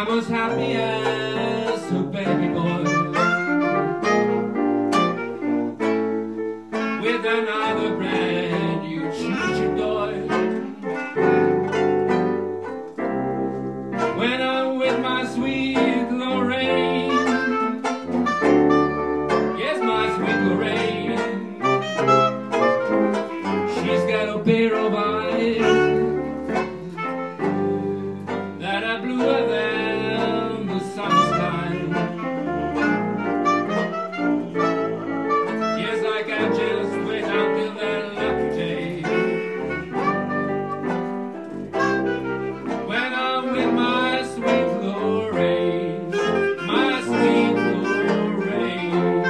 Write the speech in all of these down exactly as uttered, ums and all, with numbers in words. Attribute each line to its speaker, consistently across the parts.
Speaker 1: I'm as happy as a baby boy with another brand new choo-choo toy. When I'm with my sweet Lorraine, yes, my sweet Lorraine, she's got a pair of eyes that are bluer than the summer sky. Yes, I can just wait until that lucky day when I'm with my sweet Lorraine, my sweet Lorraine.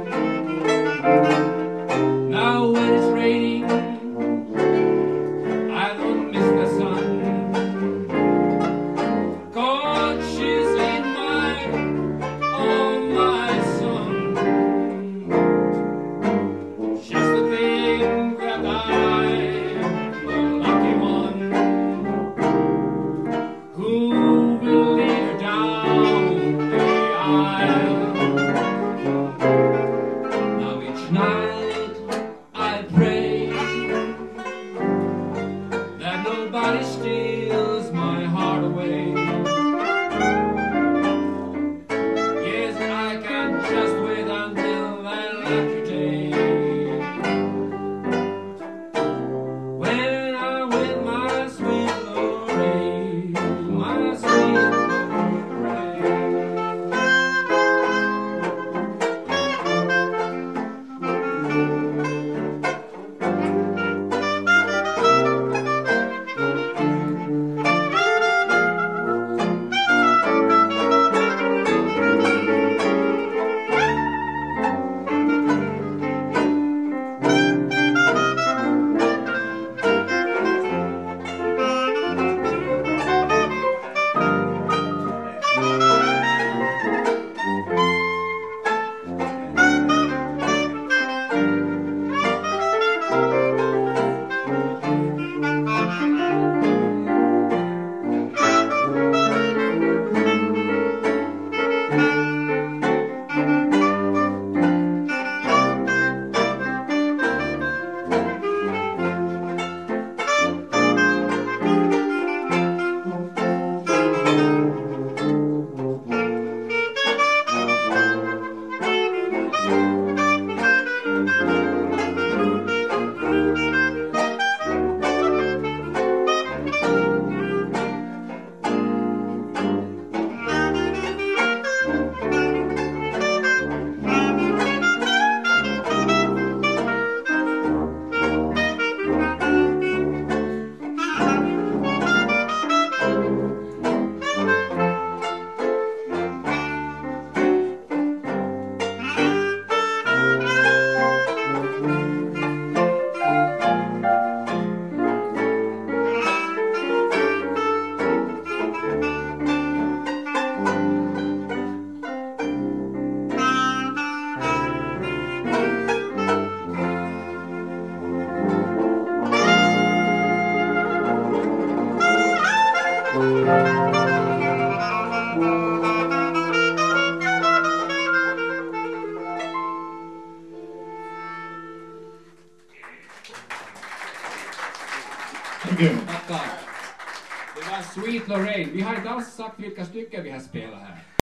Speaker 1: Now when it's raining, I don't miss the sun, 'cause she's in my, oh my sun. She's the thing that I'm the lucky one who will lead her down the aisle. Now each night I pray that nobody steals my heart away. Yes, I can just wait until that lucky day when I'm with my sweet Lorraine, my sweet Lorraine. Tackar. Det var Sweet Lorraine. Vi har inte alls sagt vilka stycken vi har spelat här.